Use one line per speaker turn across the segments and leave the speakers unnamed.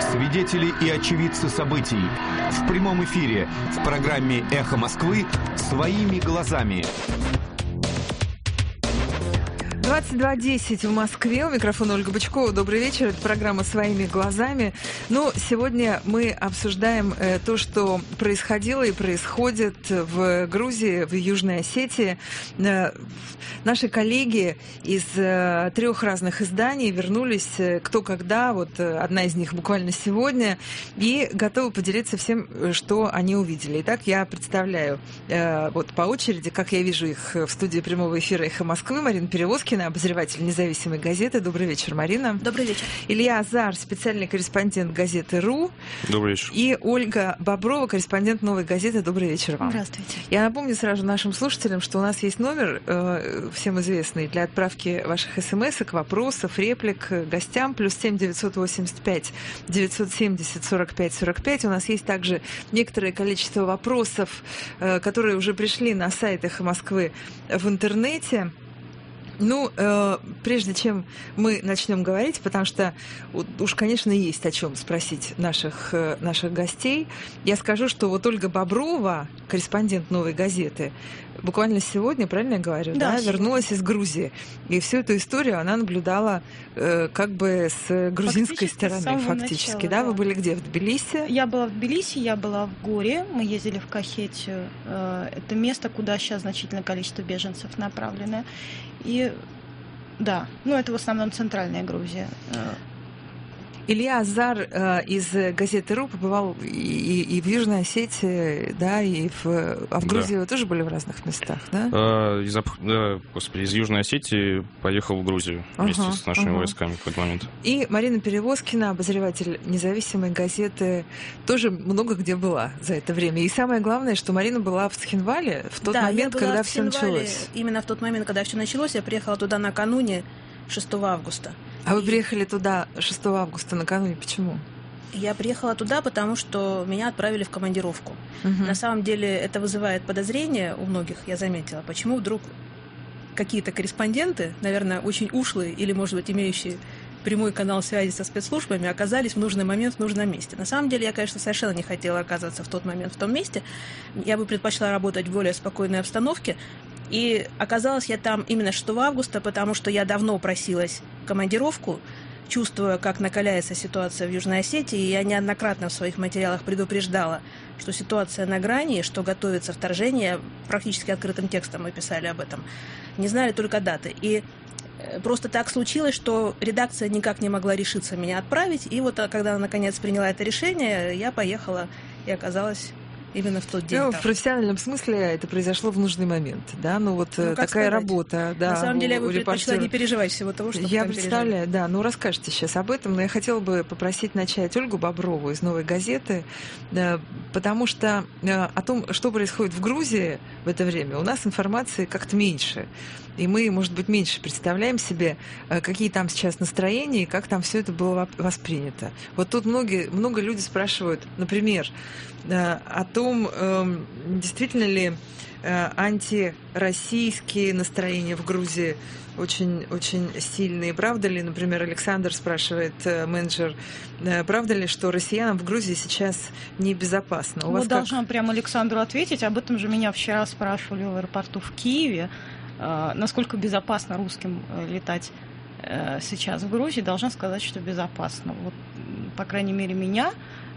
Свидетели и очевидцы событий. В прямом эфире в программе «Эхо Москвы» «Своими глазами».
22:10 в Москве. У микрофона Ольга Бычкова. Добрый вечер. Это программа «Своими глазами». Ну, сегодня мы обсуждаем то, что происходило и происходит в Грузии, в Южной Осетии. Наши коллеги из 3 разных изданий вернулись кто когда. Вот одна из них буквально сегодня. И готовы поделиться всем, что они увидели. Итак, я представляю вот по очереди, как я вижу их в студии прямого эфира «Эхо Москвы». Марина Перевозкина, обозреватель независимой газеты. Добрый вечер, Марина.
Добрый вечер.
Илья Азар, специальный корреспондент газеты «РУ».
Добрый вечер.
И Ольга Боброва, корреспондент «Новой газеты». Добрый вечер вам.
Здравствуйте.
Я напомню сразу нашим слушателям, что у нас есть номер, всем известный, для отправки ваших смс-ок, вопросов, реплик гостям. +7 985 970 45 45. У нас есть также некоторое количество вопросов, которые уже пришли на сайт «Эхо Москвы» в интернете. Ну, прежде чем мы начнем говорить, потому что уж, конечно, есть о чем спросить наших гостей, я скажу, что вот Ольга Боброва, корреспондент «Новой газеты», буквально сегодня, правильно я говорю, да, вернулась из Грузии. И всю эту историю она наблюдала как бы с грузинской стороны, фактически.
Начала,
да? Вы были где? В Тбилиси?
Я была в Тбилиси, я была в Горе. Мы ездили в Кахетию. Это место, куда сейчас значительное количество беженцев направлено. И да, ну это в основном центральная Грузия.
Илья Азар из газеты «РУ» побывал и в Южной Осетии, да, и в Грузии вы тоже были в разных местах, да?
Из Южной Осетии поехал в Грузию вместе с нашими войсками в какой-то момент.
И Марина Перевозкина, обозреватель независимой газеты, тоже много где была за это время. И самое главное, что Марина была в Цхинвале в тот момент, когда все началось.
Именно в тот момент, когда все началось, я приехала туда накануне 6 августа.
А вы приехали туда 6 августа накануне. Почему?
Я приехала туда, потому что меня отправили в командировку. На самом деле это вызывает подозрения у многих, я заметила. Почему вдруг какие-то корреспонденты, наверное, очень ушлые или, может быть, имеющие прямой канал связи со спецслужбами, оказались в нужный момент в нужном месте. На самом деле я, конечно, совершенно не хотела оказаться в тот момент в том месте. Я бы предпочла работать в более спокойной обстановке. И оказалась я там именно 6 августа, потому что я давно просилась в командировку, чувствуя, как накаляется ситуация в Южной Осетии. И я неоднократно в своих материалах предупреждала, что ситуация на грани, что готовится вторжение. Практически открытым текстом мы писали об этом. Не знали только даты. И просто так случилось, что редакция никак не могла решиться меня отправить. И вот когда она, наконец, приняла это решение, я поехала и оказалась именно в тот день.
Ну, в профессиональном смысле это произошло в нужный момент, да, ну вот такая
сказать?
Работа, да.
На самом деле я бы предпочла не переживать всего того, что
я представляю, да, ну расскажите сейчас об этом, но я хотела бы попросить начать Ольгу Боброву из «Новой газеты», потому что о том, что происходит в Грузии в это время, у нас информации как-то меньше. И мы, может быть, меньше представляем себе, какие там сейчас настроения и как там все это было воспринято. Вот тут много людей спрашивают, например, о том, действительно ли антироссийские настроения в Грузии очень сильные. Правда ли, например, Александр спрашивает, менеджер, правда ли, что россиянам в Грузии сейчас небезопасно?
Мы должны прямо Александру ответить. Об этом же меня вчера спрашивали в аэропорту в Киеве. Насколько безопасно русским летать сейчас в Грузии, должна сказать, что безопасно. Вот, по крайней мере, меня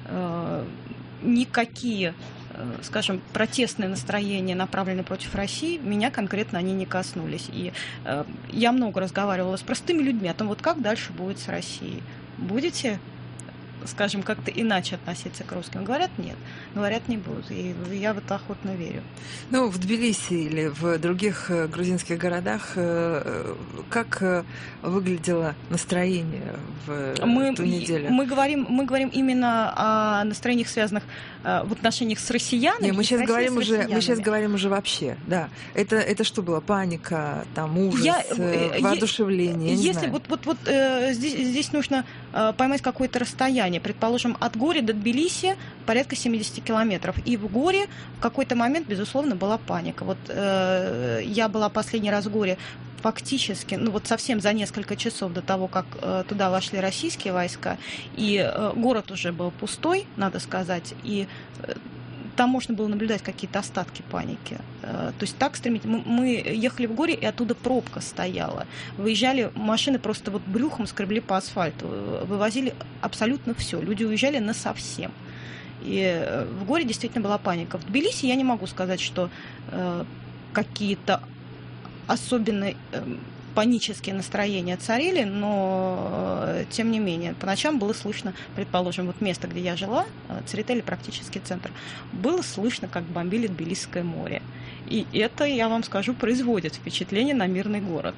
никакие, скажем, протестные настроения, направленные против России, меня конкретно они не коснулись. И я много разговаривала с простыми людьми о том, вот как дальше будет с Россией. Будете, скажем, как-то иначе относиться к русским? Говорят, нет. Говорят, не будут. И я в это охотно верю.
Ну, в Тбилиси или в других грузинских городах как выглядело настроение в ту неделю?
Мы говорим именно о настроениях, связанных в отношениях с россиянами.
Нет, мы сейчас говорим уже вообще, да. Это что было? Паника, там ужас, воодушевление?
Если здесь нужно поймать какое-то расстояние. Предположим, от Гори до Тбилиси порядка 70 километров. И в Горе в какой-то момент, безусловно, была паника. Вот я была последний раз в Горе фактически, ну вот совсем за несколько часов до того, как туда вошли российские войска, и город уже был пустой, надо сказать, и там можно было наблюдать какие-то остатки паники. То есть так стремительно. Мы ехали в горе, и оттуда пробка стояла. Выезжали, машины просто вот брюхом скребли по асфальту. Вывозили абсолютно все. Люди уезжали насовсем. И в горе действительно была паника. В Тбилиси я не могу сказать, что какие-то особенные панические настроения царили, но тем не менее, по ночам было слышно, предположим, вот место, где я жила, Церетели, практически центр, было слышно, как бомбили Тбилисское море. И это, я вам скажу, производит впечатление на мирный город.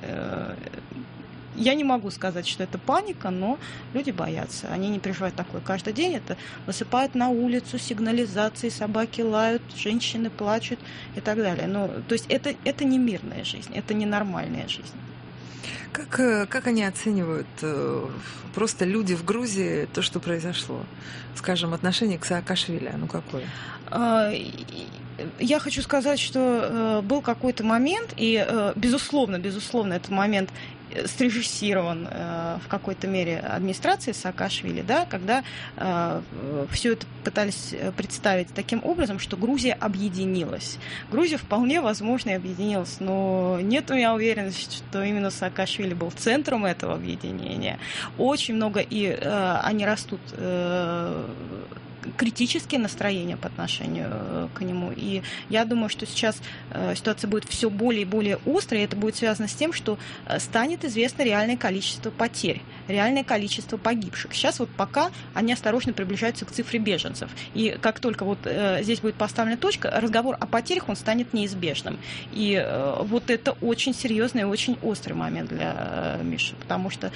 Я не могу сказать, что это паника, но люди боятся. Они не переживают такое каждый день. Это высыпают на улицу, сигнализации, собаки лают, женщины плачут и так далее. То есть это не мирная жизнь, это не нормальная жизнь.
Как они оценивают, просто люди в Грузии, то, что произошло? Скажем, отношение к Саакашвили, оно какое?
Я хочу сказать, что был какой-то момент, и, безусловно, этот момент срежиссирован в какой-то мере администрацией Саакашвили, да, когда все это пытались представить таким образом, что Грузия объединилась. Грузия вполне возможно и объединилась, но нет у меня уверенности, что именно Саакашвили был центром этого объединения. Очень много, и они растут критические настроения по отношению к нему. И я думаю, что сейчас ситуация будет все более и более острой, и это будет связано с тем, что станет известно реальное количество потерь, реальное количество погибших. Сейчас вот пока они осторожно приближаются к цифре беженцев. И как только вот здесь будет поставлена точка, разговор о потерях, он станет неизбежным. И вот это очень серьезный и очень острый момент для Миши, потому что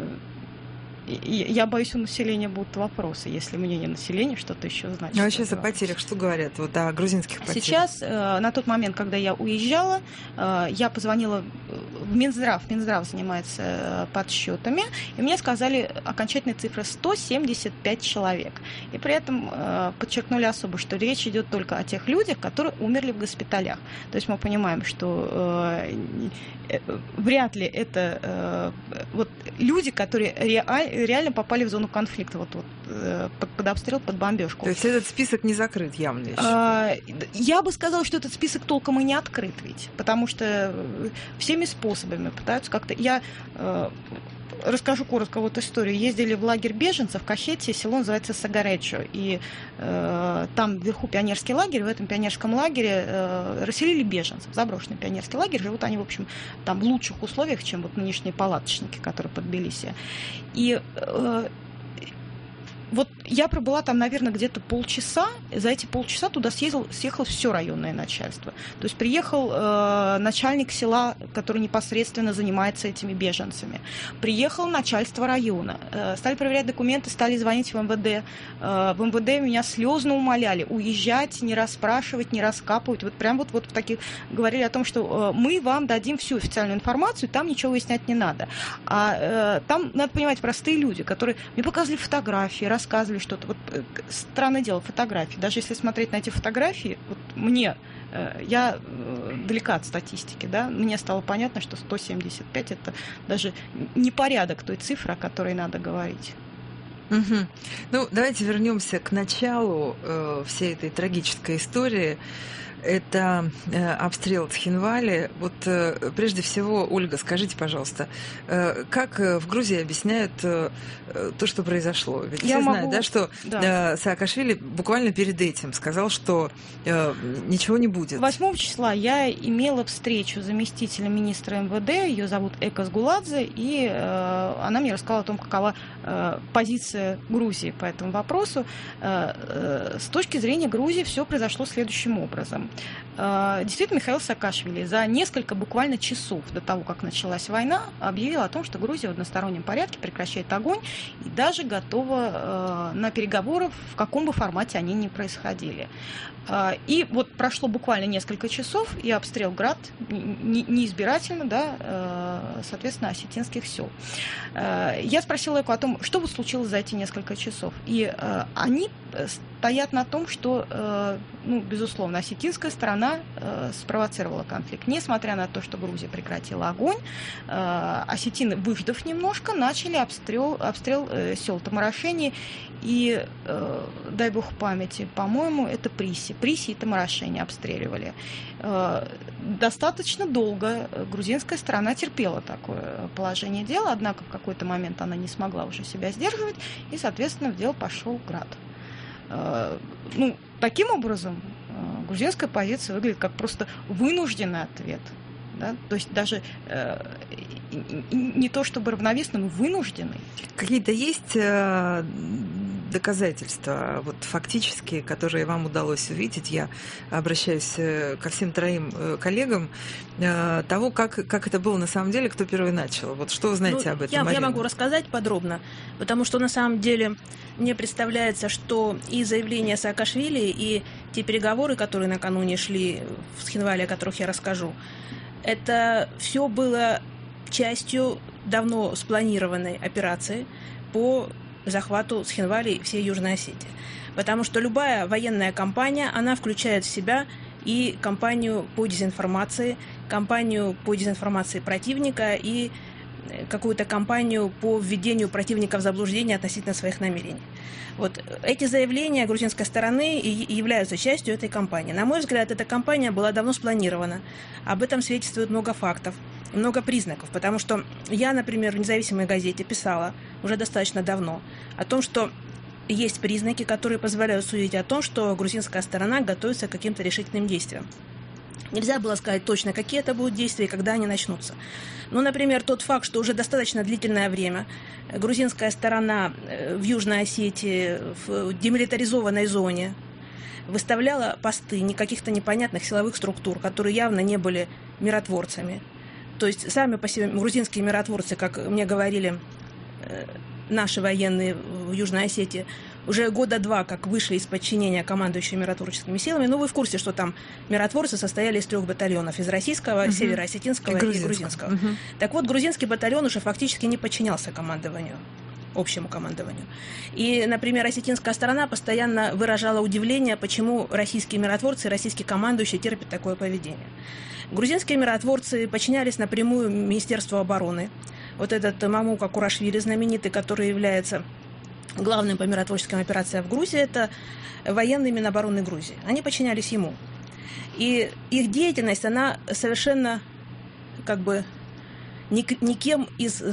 я боюсь, у населения будут вопросы, если мнение населения что-то еще значит.
А сейчас о потерях что говорят? Вот о грузинских потерях.
Сейчас, на тот момент, когда я уезжала, я позвонила в Минздрав. Минздрав занимается подсчетами, и мне сказали окончательная цифра 175 человек. И при этом подчеркнули особо, что речь идет только о тех людях, которые умерли в госпиталях. То есть мы понимаем, что вряд ли это вот люди, которые реально попали в зону конфликта, под обстрел, под бомбежку.
То есть этот список не закрыт явно еще?
Я бы сказала, что этот список толком и не открыт ведь, потому что всеми способами пытаются как-то... Я расскажу коротко вот историю. Ездили в лагерь беженцев в Кахетии, село называется Сагареджо, и там вверху пионерский лагерь, в этом пионерском лагере расселили беженцев, заброшенный пионерский лагерь, живут они, в общем, там в лучших условиях, чем вот нынешние палаточники, которые под Тбилиси. И вот я пробыла там, наверное, где-то полчаса. За эти полчаса туда съехало все районное начальство. То есть приехал начальник села, который непосредственно занимается этими беженцами. Приехало начальство района. Стали проверять документы, стали звонить в МВД. В МВД меня слезно умоляли уезжать, не расспрашивать, не раскапывать. Вот прям вот в таких говорили о том, что мы вам дадим всю официальную информацию, там ничего выяснять не надо. А там, надо понимать, простые люди, которые мне показывали фотографии, рассказывали что-то. Вот странное дело, фотографии. Даже если смотреть на эти фотографии, вот мне, я далека от статистики, да, мне стало понятно, что 175 это даже не порядок той цифры, о которой надо говорить.
Угу. Ну, давайте вернемся к началу всей этой трагической истории. Это обстрел Цхинвали. Вот прежде всего, Ольга, скажите, пожалуйста, как в Грузии объясняют то, что произошло? Ведь все знают, да, что Саакашвили буквально перед этим сказал, что ничего не будет.
8 числа я имела встречу с заместителем министра МВД, ее зовут Экас Гуладзе, и она мне рассказала о том, какова позиция Грузии по этому вопросу. С точки зрения Грузии все произошло следующим образом. Действительно, Михаил Саакашвили за несколько буквально часов до того, как началась война, объявил о том, что Грузия в одностороннем порядке прекращает огонь и даже готова на переговоры, в каком бы формате они ни происходили. И вот прошло буквально несколько часов, и обстрел град неизбирательно, да, соответственно, осетинских сел. Я спросила его о том, что вот случилось за эти несколько часов. И они стоят на том, что, безусловно, осетинская сторона спровоцировала конфликт. Несмотря на то, что Грузия прекратила огонь, осетины, выждав немножко, начали обстрел сел Тамарашени и, дай бог памяти, по-моему, это Приси и Тамарашени обстреливали. Достаточно долго грузинская сторона терпела такое положение дела, однако в какой-то момент она не смогла уже себя сдерживать, и, соответственно, в дело пошел град. Таким образом, грузинская позиция выглядит как просто вынужденный ответ. Да? То есть даже не то чтобы равновесный, но вынужденный.
Какие-то есть доказательства, вот фактические, которые вам удалось увидеть? Я обращаюсь ко всем троим коллегам, того, как это было на самом деле, кто первый начал. Вот что вы знаете об этом,
я могу рассказать подробно, потому что на самом деле мне представляется, что и заявление Саакашвили, и те переговоры, которые накануне шли в Схинвале, о которых я расскажу, это все было частью давно спланированной операции по захвату Схинвали и всей Южной Осетии. Потому что любая военная кампания, она включает в себя и кампанию по дезинформации противника и какую-то кампанию по введению противника в заблуждение относительно своих намерений. Вот эти заявления грузинской стороны и являются частью этой кампании. На мой взгляд, эта кампания была давно спланирована. Об этом свидетельствует много фактов, много признаков, потому что я, например, в «Независимой газете» писала уже достаточно давно о том, что есть признаки, которые позволяют судить о том, что грузинская сторона готовится к каким-то решительным действиям. Нельзя было сказать точно, какие это будут действия и когда они начнутся. Например, тот факт, что уже достаточно длительное время грузинская сторона в Южной Осетии, в демилитаризованной зоне, выставляла посты каких-то непонятных силовых структур, которые явно не были миротворцами. То есть сами по себе грузинские миротворцы, как мне говорили наши военные в Южной Осетии, уже года 2 как вышли из подчинения командующими миротворческими силами. Вы в курсе, что там миротворцы состояли из 3 батальонов: из российского, североосетинского и грузинского. Так вот, грузинский батальон уже фактически не подчинялся командованию, общему командованию. И, например, осетинская сторона постоянно выражала удивление, почему российские миротворцы и российские командующие терпят такое поведение. Грузинские миротворцы подчинялись напрямую Министерству обороны. Вот этот Мамука Курашвили знаменитый, который является главным по миротворческим операциям в Грузии, это военные Минобороны Грузии. Они подчинялись ему. И их деятельность, она совершенно никем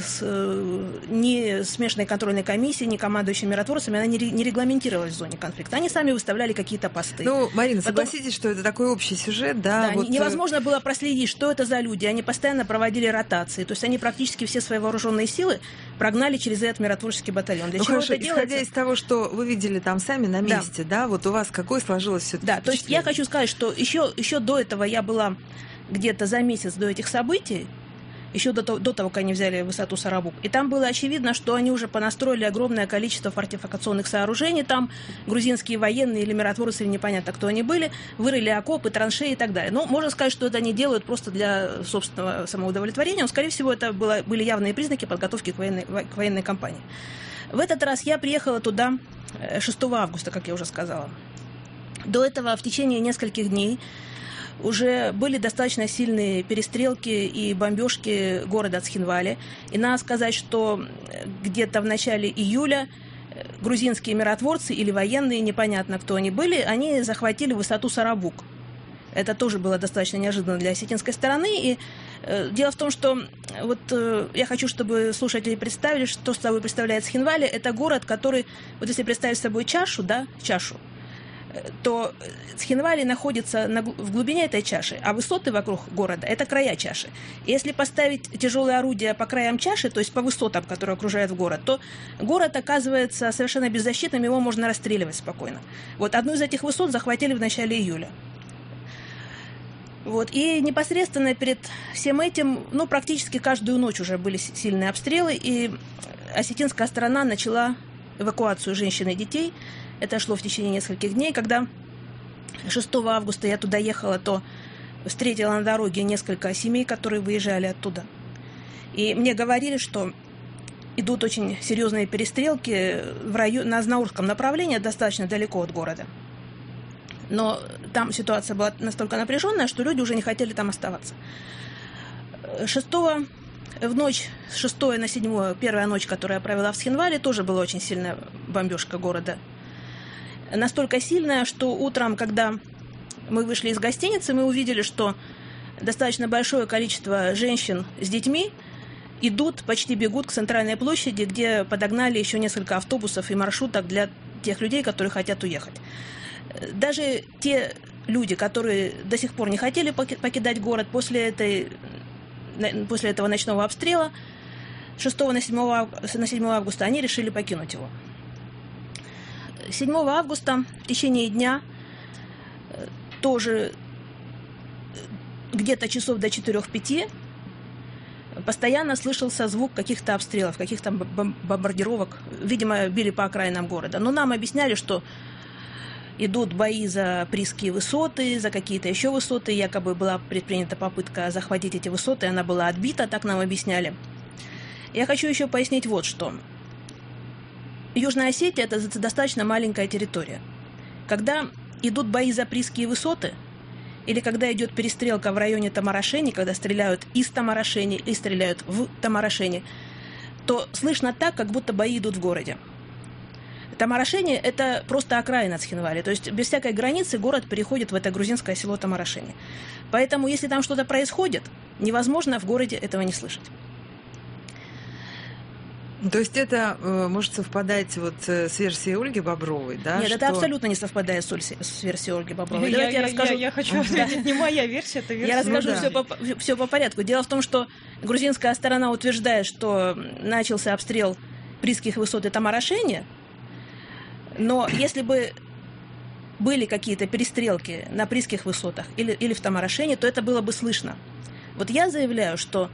ни смешанной контрольной комиссии, ни командующими миротворцами, она не регламентировалась в зоне конфликта. Они сами выставляли какие-то посты.
Марина, согласитесь, что это такой общий сюжет, да?
Невозможно было проследить, что это за люди. Они постоянно проводили ротации. То есть они практически все свои вооруженные силы прогнали через этот миротворческий батальон. Для чего это делается?
Исходя из того, что вы видели там сами на месте, да, вот у вас какое сложилось все-таки
впечатление? То есть я хочу сказать, что еще до этого я была где-то за месяц до этих событий, еще до того, как они взяли высоту Сарабук. И там было очевидно, что они уже понастроили огромное количество фортификационных сооружений. Там грузинские военные или миротворцы, непонятно, кто они были, вырыли окопы, траншеи и так далее. Можно сказать, что это они делают просто для собственного самоудовлетворения. Но, скорее всего, это были явные признаки подготовки к военной кампании. В этот раз я приехала туда 6 августа, как я уже сказала. До этого в течение нескольких дней уже были достаточно сильные перестрелки и бомбежки города Цхинвали. И надо сказать, что где-то в начале июля грузинские миротворцы или военные, непонятно кто они были, они захватили высоту Сарабук. Это тоже было достаточно неожиданно для осетинской стороны. И дело в том, что я хочу, чтобы слушатели представили, что собой представляет Цхинвали. Это город, который, если представить собой чашу, то Цхинвали находится в глубине этой чаши, а высоты вокруг города – это края чаши. И если поставить тяжелые орудия по краям чаши, то есть по высотам, которые окружают город, то город оказывается совершенно беззащитным, его можно расстреливать спокойно. Одну из этих высот захватили в начале июля. И непосредственно перед всем этим, практически каждую ночь уже были сильные обстрелы, и осетинская сторона начала эвакуацию женщин и детей. Это шло в течение нескольких дней. Когда 6 августа я туда ехала, то встретила на дороге несколько семей, которые выезжали оттуда. И мне говорили, что идут очень серьезные перестрелки на Знаурском направлении, достаточно далеко от города. Но там ситуация была настолько напряженная, что люди уже не хотели там оставаться. В ночь с 6 на 7, первая ночь, которую я провела в Схинвале, тоже была очень сильная бомбежка города. Настолько сильная, что утром, когда мы вышли из гостиницы, мы увидели, что достаточно большое количество женщин с детьми почти бегут к центральной площади, где подогнали еще несколько автобусов и маршруток для тех людей, которые хотят уехать. Даже те люди, которые до сих пор не хотели покидать город, после этого ночного обстрела 6 на 7 августа они решили покинуть его. 7 августа в течение дня тоже где-то часов до 4-5 постоянно слышался звук каких-то обстрелов, каких-то бомбардировок. Видимо, били по окраинам города. Но нам объясняли, что идут бои за Присские высоты, за какие-то еще высоты. Якобы была предпринята попытка захватить эти высоты, она была отбита, так нам объясняли. Я хочу еще пояснить вот что. Южная Осетия – это достаточно маленькая территория. Когда идут бои за Присские высоты, или когда идет перестрелка в районе Тамарашени, когда стреляют из Тамарашени и стреляют в Тамарашени, то слышно так, как будто бои идут в городе. Тамарашени – это просто окраина Цхинвали, то есть без всякой границы город переходит в это грузинское село Тамарашени. Поэтому, если там что-то происходит, невозможно в городе этого не слышать.
То есть это может совпадать вот с версией Ольги Бобровой, да?
Нет, это абсолютно не совпадает с версией Ольги Бобровой.
Давайте я расскажу. Я хочу ответить, не моя версия, это версия.
Я расскажу все по порядку. Дело в том, что грузинская сторона утверждает, что начался обстрел Присских высот и Тамарашени, но если бы были какие-то перестрелки на Присских высотах или в Тамарашени, то это было бы слышно. Вот я заявляю, что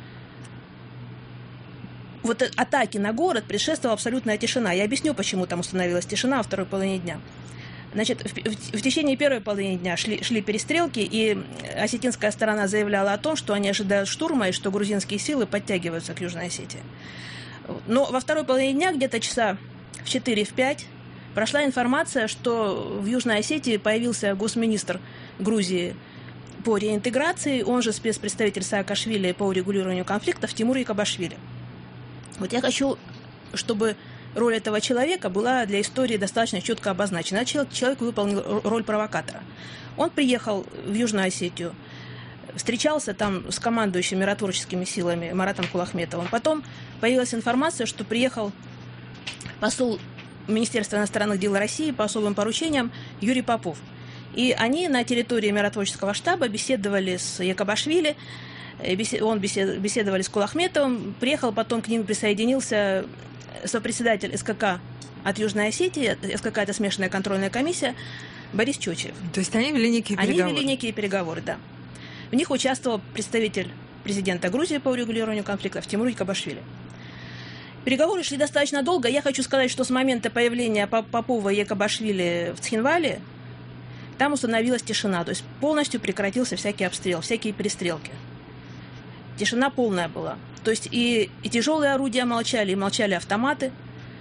вот атаке на город предшествовала абсолютная тишина. Я объясню, почему там установилась тишина во второй половине дня. Значит, в течение первой половины дня шли перестрелки, и осетинская сторона заявляла о том, что они ожидают штурма и что грузинские силы подтягиваются к Южной Осетии. Но во второй половине дня, где-то часа в 4-5, прошла информация, что в Южной Осетии появился госминистр Грузии по реинтеграции, он же спецпредставитель Саакашвили по урегулированию конфликтов Тимур Якобашвили. Вот я хочу, чтобы роль этого человека была для истории достаточно четко обозначена. Человек выполнил роль провокатора. Он приехал в Южную Осетию, встречался там с командующим миротворческими силами Маратом Кулахметовым. Потом появилась информация, что приехал посол Министерства иностранных дел России по особым поручениям Юрий Попов. И они на территории миротворческого штаба беседовали с Якобашвили, беседовали с Кулахметовым, приехал, потом к ним присоединился сопредседатель СКК от Южной Осетии, СКК – это смешанная контрольная комиссия, Борис Чочев.
То есть они вели некие переговоры?
Они вели некие переговоры, да. В них участвовал представитель президента Грузии по урегулированию конфликтов Тимур Якобашвили. Переговоры шли достаточно долго. Я хочу сказать, что с момента появления Попова и Якобашвили в Цхинвале там установилась тишина, то есть полностью прекратился всякий обстрел, всякие перестрелки. Тишина полная была. То есть и тяжелые орудия молчали, и молчали автоматы.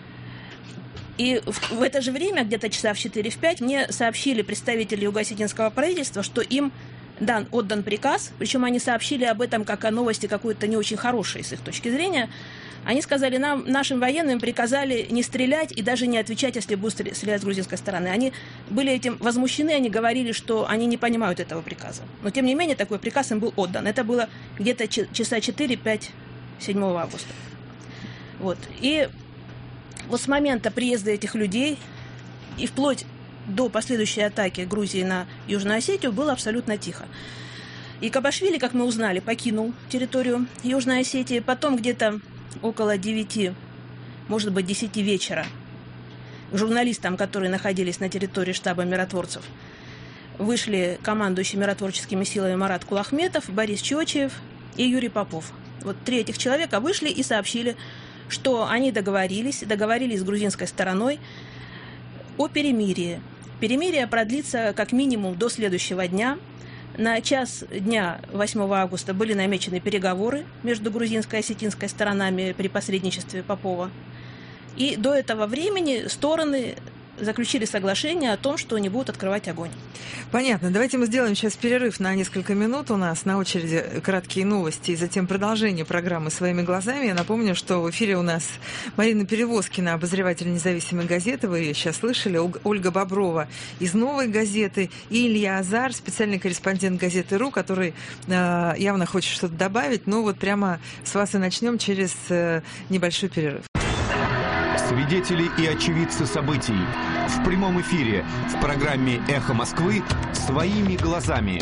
И в это же время, где-то часа в 4-5, мне сообщили представители юго-осетинского правительства, что им отдан приказ, причем они сообщили об этом как о новости какой-то не очень хорошей с их точки зрения. Они сказали, нашим военным приказали не стрелять и даже не отвечать, если будут стрелять с грузинской стороны. Они были этим возмущены, они говорили, что они не понимают этого приказа. Но, тем не менее, такой приказ им был отдан. Это было где-то часа 4-5 7 августа. Вот. И вот с момента приезда этих людей и вплоть до последующей атаки Грузии на Южную Осетию было абсолютно тихо. И Кабашвили, как мы узнали, покинул территорию Южной Осетии. Потом где-то около 9, может быть, 10 вечера к журналистам, которые находились на территории штаба миротворцев, вышли командующие миротворческими силами Марат Кулахметов, Борис Чочев и Юрий Попов. Вот 3 этих человека вышли и сообщили, что они договорились с грузинской стороной о перемирии. Перемирие продлится как минимум до следующего дня. На час дня 8 августа были намечены переговоры между грузинской и осетинской сторонами при посредничестве Попова. И до этого времени стороны заключили соглашение о том, что они будут открывать огонь.
Понятно. Давайте мы сделаем сейчас перерыв на несколько минут. У нас на очереди краткие новости и затем продолжение программы «Своими глазами». Я напомню, что в эфире у нас Марина Перевозкина, обозреватель независимой газеты. Вы ее сейчас слышали. Ольга Боброва из «Новой газеты». И Илья Азар, специальный корреспондент газеты «РУ», который явно хочет что-то добавить. Но вот прямо с вас и начнем через небольшой перерыв.
Свидетели и очевидцы событий. В прямом эфире в программе «Эхо Москвы» «Своими глазами».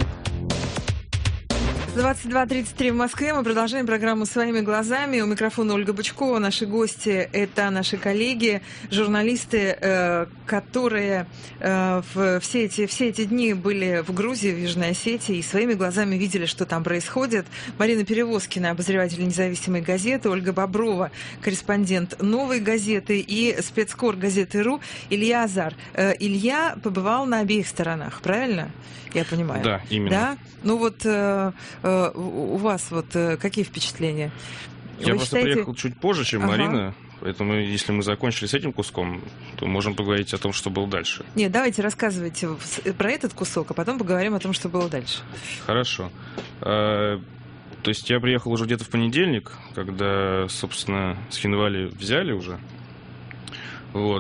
22:33 в Москве. Мы продолжаем программу «Своими глазами». У микрофона Ольга Бычкова. Наши гости – это наши коллеги, журналисты, которые все эти дни были в Грузии, в Южной Осетии, и своими глазами видели, что там происходит. Марина Перевозкина, обозреватель независимой газеты, Ольга Боброва, корреспондент «Новой газеты» и спецкор газеты «РУ» Илья Азар. Илья побывал на обеих сторонах, правильно? Я понимаю.
Да, именно.
Да? Ну вот у вас вот какие впечатления?
Я просто приехал чуть позже, чем Марина, поэтому если мы закончили с этим куском, то можем поговорить о том, что было дальше.
Нет, давайте рассказывайте про этот кусок, а потом поговорим о том, что было дальше.
Хорошо. То есть я приехал уже где-то в понедельник, когда, собственно, Схинвали взяли уже. Вот.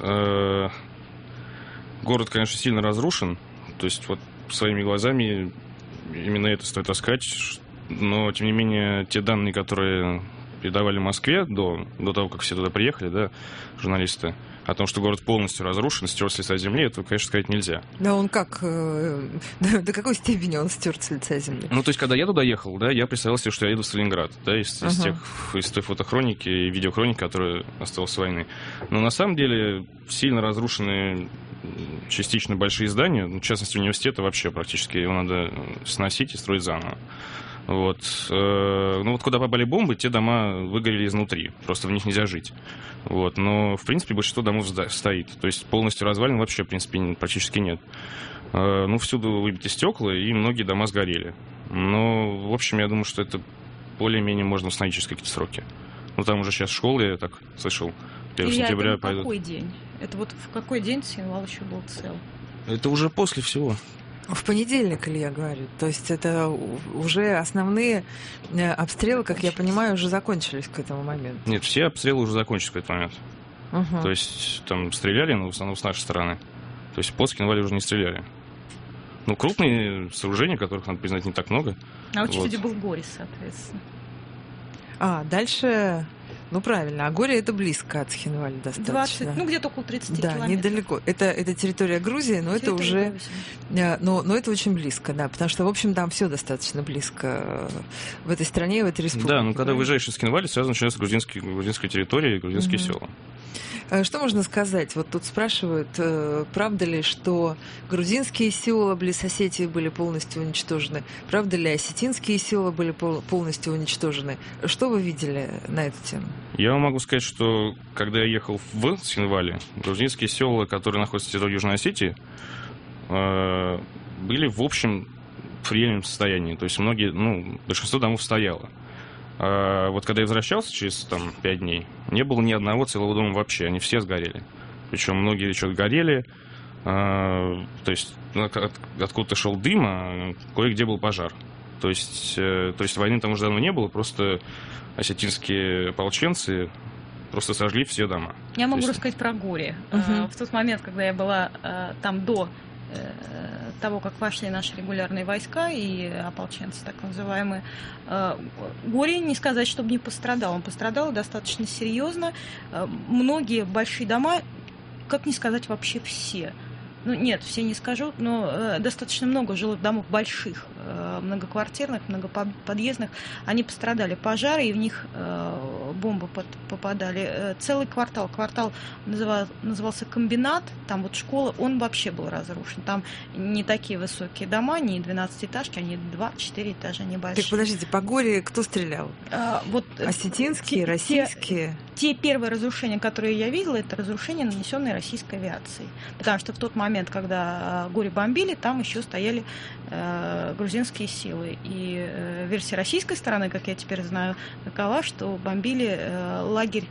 Город, конечно, сильно разрушен. То есть вот своими глазами именно это стоит рассказать, но, тем не менее, те данные, которые передавали Москве до того, как все туда приехали, да, журналисты, о том, что город полностью разрушен, стер с лица земли, этого, конечно, сказать нельзя.
Да он как? До какой степени он стер с лица земли?
Ну, то есть, когда я туда ехал, да, я представлял себе, что я еду в Сталинград, да, из той фотохроники и видеохроники, которая осталась с войны. Но на самом деле сильно разрушены частично большие здания, в частности, университета вообще практически его надо сносить и строить заново. Вот. Ну вот куда попали бомбы, те дома выгорели изнутри, просто в них нельзя жить. Вот. Но, в принципе, большинство домов стоит. То есть полностью развалин вообще, в принципе, практически нет. Ну, всюду выбиты стекла, и многие дома сгорели. Но, в общем, я думаю, что это более-менее можно установить через какие-то сроки. Ну, там уже сейчас школы, я так слышал, 1 сентября
пойдут. Какой день? Это вот в какой день Схинвал еще был цел?
Это уже после всего.
В понедельник, Илья говорит. То есть это уже основные обстрелы, как я понимаю, уже закончились к этому моменту.
Нет, все обстрелы уже закончились к этому моменту. То есть там стреляли, но в основном с нашей стороны. То есть по Схинвали уже не стреляли. Ну, крупные сооружения, которых, надо признать, не так много.
На очереди был Горис, соответственно.
Дальше... Ну, правильно. А Горе это близко от Схинвали достаточно.
20, где-то около 30
километров. Да, недалеко. Это территория Грузии, но это уже... Но это очень близко, да, потому что, в общем, там все достаточно близко в этой стране, в этой республике.
Да, но когда выезжаешь из Схинвали, сразу начинается грузинская территория и грузинские села.
Что можно сказать? Вот тут спрашивают, правда ли, что грузинские села близ Осетии были полностью уничтожены? Правда ли, осетинские села были полностью уничтожены? Что вы видели на эту тему?
Я вам могу сказать, что когда я ехал в Схинвали, грузинские села, которые находятся в территории Южной Осетии, были в общем в приемлемом состоянии. То есть большинство домов стояло. Вот когда я возвращался через 5 дней, не было ни одного целого дома вообще, они все сгорели. Причем многие еще горели, то есть откуда-то шел дым, а кое-где был пожар. То есть войны там уже давно не было, просто осетинские ополченцы просто сожгли все дома.
Я могу рассказать про Горе. В тот момент, когда я была там до того, как вошли наши регулярные войска и ополченцы, так называемые, Горе, не сказать, чтобы не пострадал. Он пострадал достаточно серьезно. Многие большие дома, как не сказать, вообще все. Ну, нет, все не скажу, но достаточно много жилых домов больших, многоквартирных, многоподъездных, они пострадали. Пожары, и в них бомбы попадали. Целый квартал назывался Комбинат, там вот школа, он вообще был разрушен. Там не такие высокие дома, не 12-этажки, они 2-4 этажа небольшие.
Так, подождите, по Горе кто стрелял? Осетинские, российские?
те первые разрушения, которые я видела, это разрушения, нанесенные российской авиацией. Потому что в тот момент, когда Гори бомбили, там еще стояли грузинские силы. И версия российской стороны, как я теперь знаю, такова, что бомбили лагерь,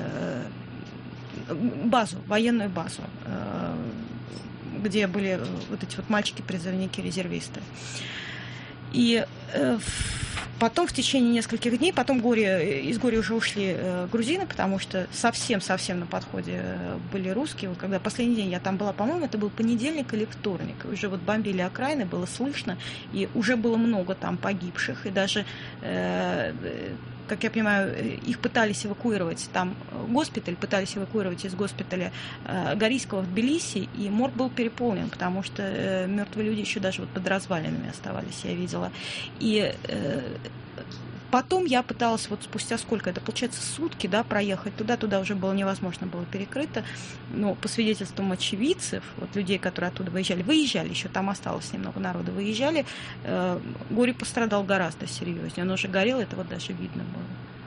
базу, военную базу, где были вот эти вот мальчики-призывники, резервисты. И потом в течение нескольких дней, потом из Гори уже ушли грузины, потому что совсем на подходе были русские. Вот когда последний день я там была, по-моему, это был понедельник или вторник. Уже вот бомбили окраины, было слышно, и уже было много там погибших. И даже, как я понимаю, их пытались эвакуировать, там госпиталь, пытались эвакуировать из госпиталя Горийского в Тбилиси, и морг был переполнен, потому что мертвые люди еще даже вот под развалинами оставались, я видела. И потом я пыталась вот спустя сколько, это получается сутки, да, проехать туда уже было невозможно, было перекрыто, но по свидетельствам очевидцев, вот людей, которые оттуда выезжали, еще там осталось немного народа, выезжали, Гори пострадал гораздо серьезнее, он уже горел, это вот даже видно было.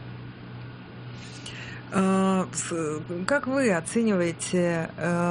Как вы оцениваете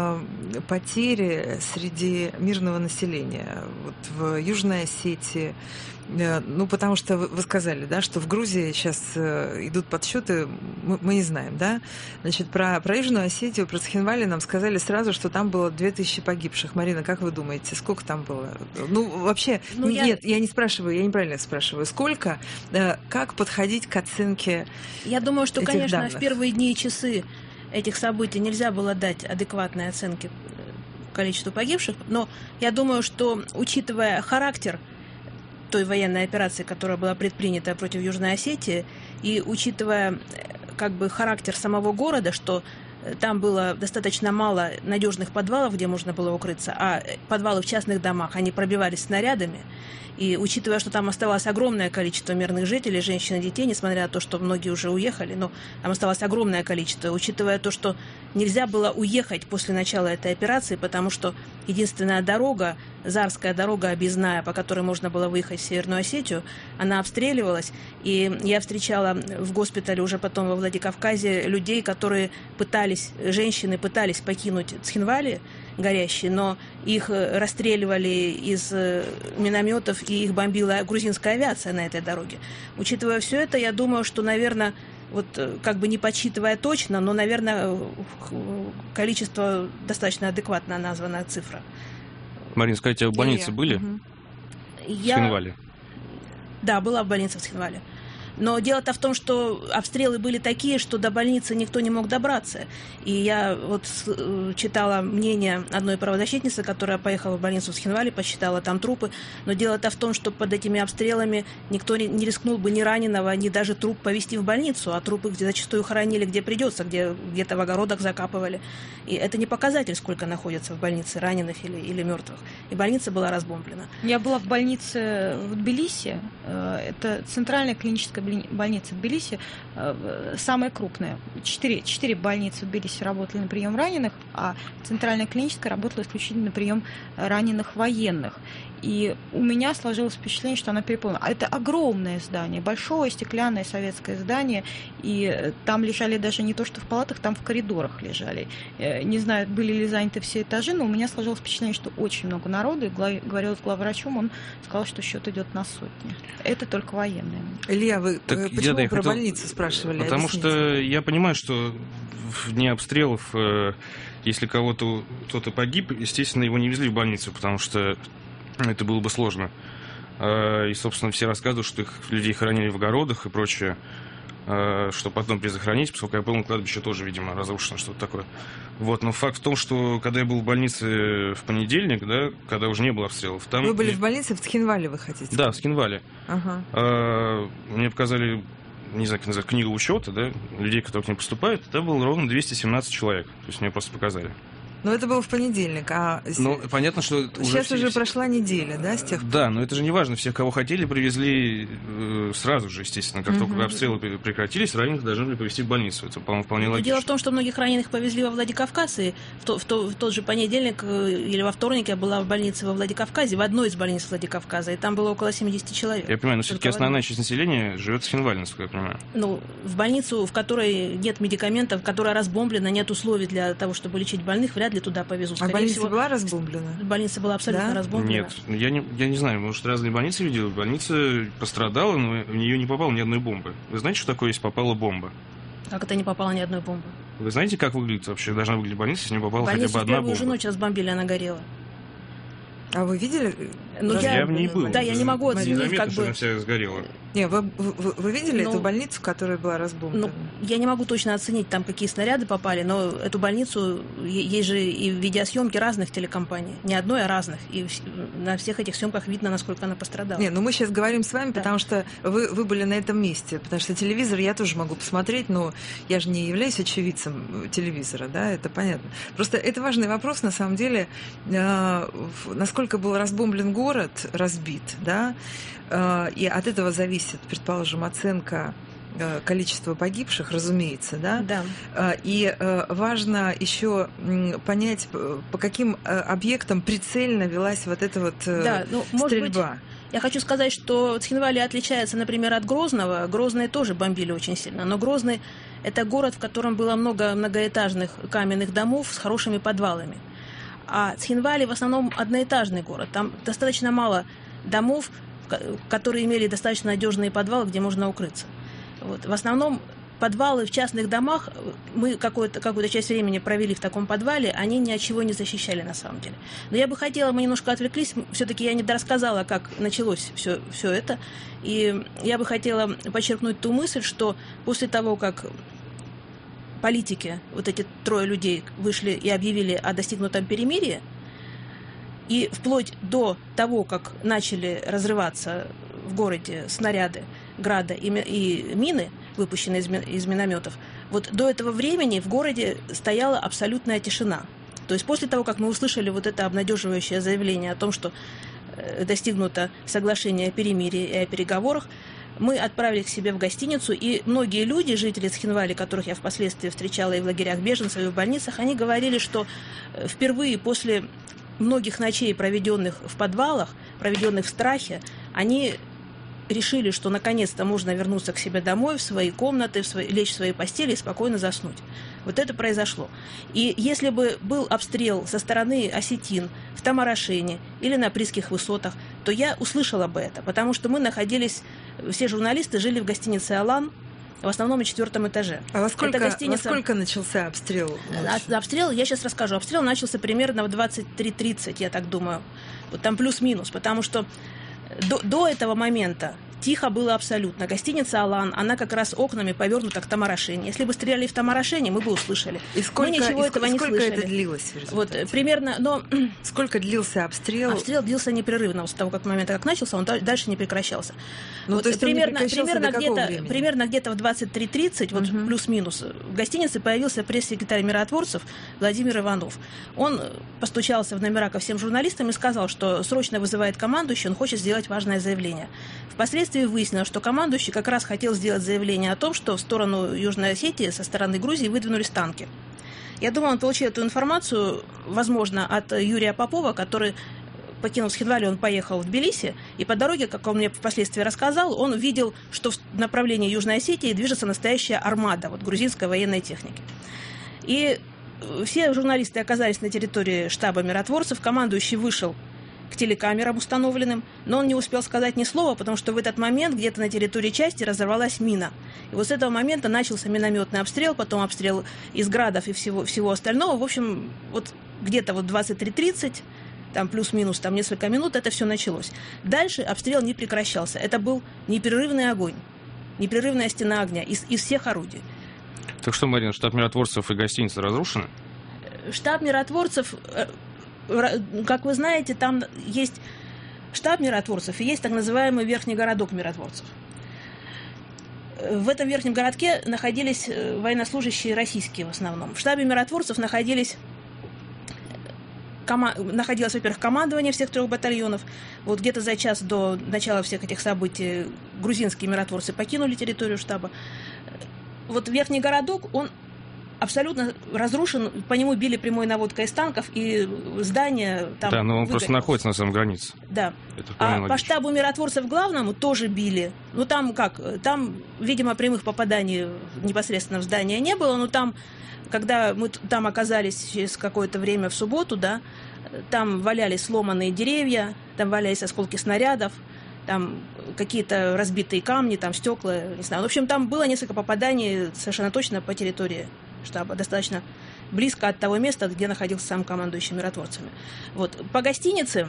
потери среди мирного населения вот в Южной Осетии? Ну, потому что вы сказали, да, что в Грузии сейчас идут подсчеты, мы не знаем, да? Значит, про Южную Осетию, про Цхинвали нам сказали сразу, что там было 2000 погибших. Марина, как вы думаете, сколько там было? Ну, вообще, нет, я не спрашиваю, я неправильно спрашиваю. Сколько? Как подходить к оценке?
Я думаю, что, конечно,
данных?
в первые дни и часы этих событий нельзя было дать адекватной оценки количеству погибших, но я думаю, что, учитывая характер той военной операции, которая была предпринята против Южной Осетии, и учитывая как бы характер самого города, что там было достаточно мало надежных подвалов, где можно было укрыться, а подвалы в частных домах, они пробивались снарядами. И учитывая, что там оставалось огромное количество мирных жителей, женщин и детей, несмотря на то, что многие уже уехали, но там оставалось огромное количество, учитывая то, что нельзя было уехать после начала этой операции, потому что единственная дорога, Зарская дорога объездная, по которой можно было выехать в Северную Осетию, она обстреливалась. И я встречала в госпитале уже потом во Владикавказе людей, которые женщины пытались покинуть Цхинвали горящие, но их расстреливали из минометов, и их бомбила грузинская авиация на этой дороге. Учитывая все это, я думаю, что, наверное, вот как бы не подсчитывая точно, но, наверное, количество достаточно адекватно названная цифра.
Марина, скажите, а в больнице были? В Цхинвале?
Да, была в больнице в Цхинвале. Но дело-то в том, что обстрелы были такие, что до больницы никто не мог добраться. И я вот читала мнение одной правозащитницы, которая поехала в больницу в Цхинвале, посчитала там трупы. Но дело-то в том, что под этими обстрелами никто не рискнул бы ни раненого, ни даже труп повезти в больницу. А трупы зачастую хоронили где придется, где-то в огородах закапывали. И это не показатель, сколько находится в больнице раненых или мертвых. И больница была разбомблена.
Я была в больнице в Тбилиси. Это центральная клиническая больница в Тбилиси, самая крупная. 4 больницы в Тбилиси работали на прием раненых, а центральная клиническая работала исключительно на прием раненых военных. И у меня сложилось впечатление, что она переполнена. Это огромное здание, большое стеклянное советское здание, и там лежали даже не то, что в палатах, там в коридорах лежали. Не знаю, были ли заняты все этажи, но у меня сложилось впечатление, что очень много народу, и говорила с главврачом, он сказал, что счет идет на сотни. Это только военные.
Илья, вы почему про больницу спрашивали?
Потому что я понимаю, что в дни обстрелов, если кто-то погиб, естественно, его не везли в больницу, потому что это было бы сложно. И, собственно, все рассказывают, что их людей хоронили в огородах и прочее, что потом перезахоронить, поскольку я помню, кладбище тоже, видимо, разрушено, что-то такое. Вот, но факт в том, что когда я был в больнице в понедельник, да, когда уже не было обстрелов, там...
Вы были в больнице в Цхинвале, вы хотите?
Да, в Цхинвале.
Ага.
Мне показали, не знаю, как называется, книгу учета, да, людей, которые к ним поступают, это было ровно 217 человек. То есть мне просто показали.
Но это было в понедельник,
Ну, понятно, что
сейчас уже прошла неделя, да, с тех пор?
Да, но это же не важно. Всех, кого хотели, привезли сразу же, естественно. Как только обстрелы прекратились, раненых должны были повезти в больницу. Это, по-моему, вполне логично.
Дело в том, что многих раненых повезли во Владикавказ, и в тот же понедельник или во вторник я была в больнице во Владикавказе, в одной из больниц Владикавказа, и там было около 70 человек.
Я понимаю, но все-таки основная часть населения живет в Цхинвале, насколько я понимаю.
Ну, в больницу, в которой нет медикаментов, которая разбомблена, нет условий для того, чтобы лечить больных, вряд ли туда повезут.
Скорее больница была разбомблена?
Больница была абсолютно разбомблена.
Нет, я не знаю, может, разные больницы видел. Больница пострадала, но в нее не попало ни одной бомбы. Вы знаете, что такое, если попала бомба?
Как это не попало ни одной бомбы?
Вы знаете, как выглядит вообще, должна выглядеть больница, если не попала хотя бы одна бомба?
Больницу в первую же ночь разбомбили, она горела.
А вы видели?
Ну,
я в ней был.
Да, я не могу оценить, как бы...
Она вся сгорела.
Не, вы видели эту больницу, которая была разбомблена?
Ну, я не могу точно оценить, там какие снаряды попали, но эту больницу, есть же и видеосъемки разных телекомпаний. Не одной, а разных. И на всех этих съемках видно, насколько она пострадала.
Не, ну мы сейчас говорим с вами, потому что вы были на этом месте. Потому что телевизор я тоже могу посмотреть, но я же не являюсь очевидцем телевизора, да, это понятно. Просто это важный вопрос, на самом деле, насколько был разбомблен город, разбит, да, и от этого зависит, предположим, оценка количества погибших, разумеется, да?
Да.
И важно еще понять, по каким объектам прицельно велась вот эта вот стрельба.
Я хочу сказать, что Цхинвали отличается, например, от Грозного. Грозный тоже бомбили очень сильно, но Грозный – это город, в котором было много многоэтажных каменных домов с хорошими подвалами. А Цхинвали в основном одноэтажный город. Там достаточно мало домов, которые имели достаточно надежные подвалы, где можно укрыться. Вот. В основном подвалы в частных домах, мы какую-то часть времени провели в таком подвале, они ни от чего не защищали на самом деле. Но я бы хотела, мы немножко отвлеклись, все-таки я не дорассказала, как началось все это. И я бы хотела подчеркнуть ту мысль, что после того, как политики, вот эти трое людей, вышли и объявили о достигнутом перемирии, и вплоть до того, как начали разрываться в городе снаряды, града и мины, выпущенные из минометов, вот до этого времени в городе стояла абсолютная тишина. То есть после того, как мы услышали вот это обнадеживающее заявление о том, что достигнуто соглашение о перемирии и о переговорах, мы отправились к себе в гостиницу, и многие люди, жители Цхинвали, которых я впоследствии встречала и в лагерях беженцев, и в больницах, они говорили, что впервые после многих ночей, проведенных в подвалах, проведенных в страхе, они решили, что наконец-то можно вернуться к себе домой, в свои комнаты, лечь в свои постели и спокойно заснуть. Вот это произошло. И если бы был обстрел со стороны осетин в Тамарашене или на Присских высотах, то я услышала бы это, потому что мы находились, все журналисты жили в гостинице «Алан», в основном на 4-м этаже.
А во сколько начался обстрел?
Обстрел, я сейчас расскажу. Обстрел начался примерно в 23:30, я так думаю. Вот там плюс-минус, потому что до этого момента тихо было абсолютно. Гостиница «Алан», она как раз окнами повернута к Тамарашене. Если бы стреляли в Тамарашене, мы бы услышали.
И сколько,
мы ничего этого не слышали.
Сколько это длилось?
Вот, примерно, но...
Сколько длился обстрел?
Обстрел длился непрерывно. Вот с того момента, как начался, он дальше не прекращался.
Ну,
вот,
то есть примерно
где-то в 23:30, вот плюс-минус, в гостинице появился пресс-секретарь миротворцев Владимир Иванов. Он постучался в номера ко всем журналистам и сказал, что срочно вызывает командующий, он хочет сделать важное заявление. Впоследствии выяснилось, что командующий как раз хотел сделать заявление о том, что в сторону Южной Осетии со стороны Грузии выдвинулись танки. Я думаю, он получил эту информацию, возможно, от Юрия Попова, который, покинув Цхинвали, он поехал в Тбилиси, и по дороге, как он мне впоследствии рассказал, он увидел, что в направлении Южной Осетии движется настоящая армада грузинской военной техники. И все журналисты оказались на территории штаба миротворцев, командующий вышел к телекамерам установленным, но он не успел сказать ни слова, потому что в этот момент где-то на территории части разорвалась мина. И вот с этого момента начался минометный обстрел, потом обстрел из градов и всего остального. В общем, вот где-то 23:30, там плюс-минус там несколько минут, это все началось. Дальше обстрел не прекращался. Это был непрерывный огонь, непрерывная стена огня из всех орудий.
Так что, Марина, штаб миротворцев и гостиница разрушены?
Штаб миротворцев... Как вы знаете, там есть штаб миротворцев и есть так называемый верхний городок миротворцев. В этом верхнем городке находились военнослужащие российские в основном. В штабе миротворцев находились находилось, во-первых, командование всех 3 батальонов. Вот где-то за час до начала всех этих событий грузинские миротворцы покинули территорию штаба. Вот верхний городок, он абсолютно разрушен, по нему били прямой наводкой из танков, и здание там...
Да, но он просто находится на самой границе.
Да. А по штабу миротворцев главному тоже били. Ну, там как? Там, видимо, прямых попаданий непосредственно в здание не было, но там, когда мы там оказались через какое-то время в субботу, да, там валялись сломанные деревья, там валялись осколки снарядов, там какие-то разбитые камни, там стекла, не знаю. В общем, там было несколько попаданий совершенно точно по территории штаба, достаточно близко от того места, где находился сам командующий миротворцами. Вот. По гостинице,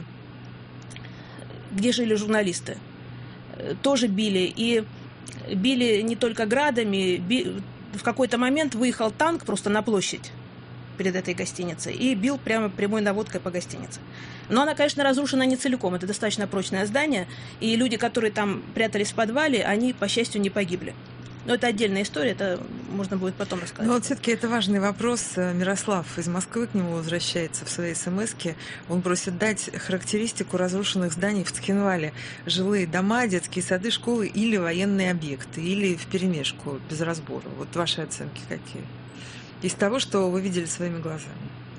где жили журналисты, тоже били. И били не только градами. В какой-то момент выехал танк просто на площадь перед этой гостиницей и бил прямо прямой наводкой по гостинице. Но она, конечно, разрушена не целиком. Это достаточно прочное здание. И люди, которые там прятались в подвале, они, по счастью, не погибли. Но это отдельная история, это можно будет потом рассказать.
Но вот все-таки это важный вопрос. Мирослав из Москвы к нему возвращается в своей смс-ке. Он просит дать характеристику разрушенных зданий в Цхинвале. Жилые дома, детские сады, школы или военные объекты, или вперемешку, без разбора. Вот ваши оценки какие? Из того, что вы видели своими глазами.